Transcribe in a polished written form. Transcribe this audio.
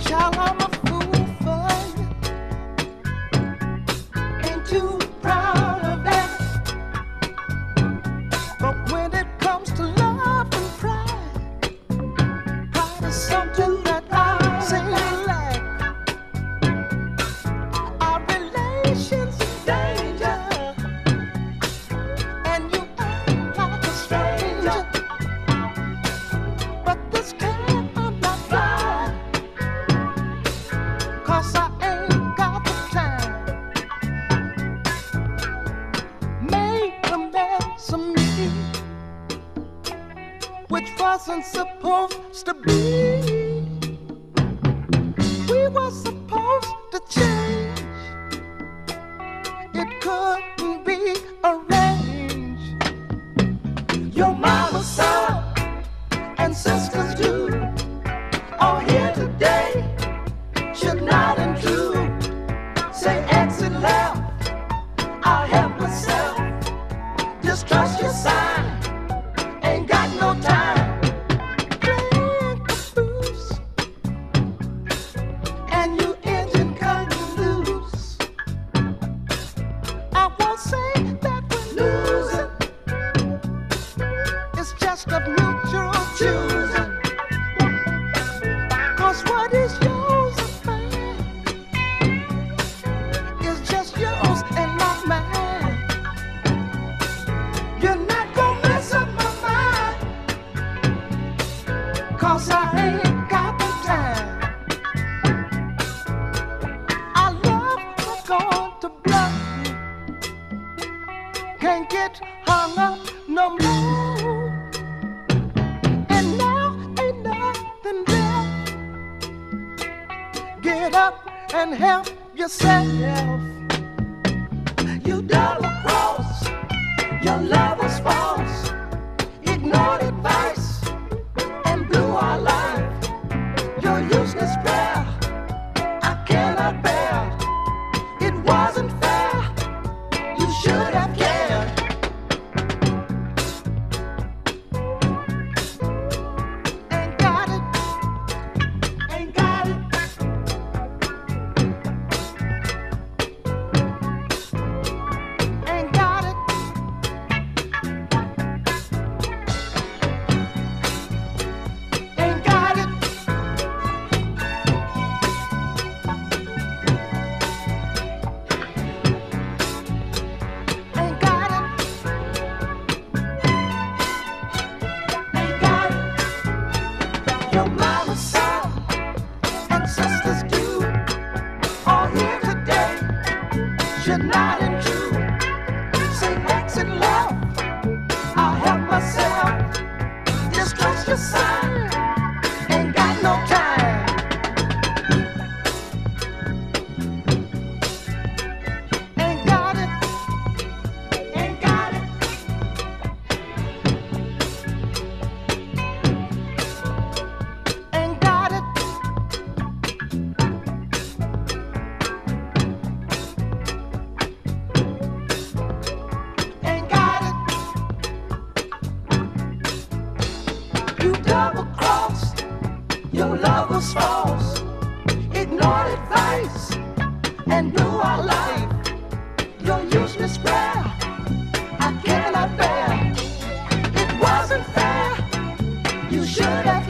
Child, I'm a fool for you. Ain't too proud of that. But when it comes to love and pride, pride is something that I say lack. Our relations in danger, and you act like a stranger. But this time I'm not fine, 'cause I ain't got the time. Made a mess of me, which wasn't supposed to be. We were supposed to change. It couldn't be arranged. Your mama saw and sisters do, all here today, should not intrude. Say exit left, I'll help myself. Distrust your sign, ain't got no time. Playing caboose, and you engine cutting loose. I won't say that we're losing, it's just a mutual choosing. 'Cause what is yours is mine, is just yours and not mine. You're not gonna mess up my mind, 'cause I ain't got the time. Our love was going to bluff, can't get hung up no more. And now ain't nothing left. Get up and help yourself. You double cross, your love was false. Ignored advice and blew our life. Your useless prayer, I cannot bear. It wasn't fair, you should have cared. Ain't got it, ain't got it. Ain't got it. Ain't got it. Ain't got it. Ain't got it. Your mama saw and sisters do, all here today, should not intrude. Say exit left, I'll help myself. Distrust your sign, ain't got no time. Ain't got it, ain't got it. Ain't got it. Ain't got it. You double crossed, your love was false. Ignored advice and blew our life. Your useless prayer, I cannot bear. It wasn't fair, you should have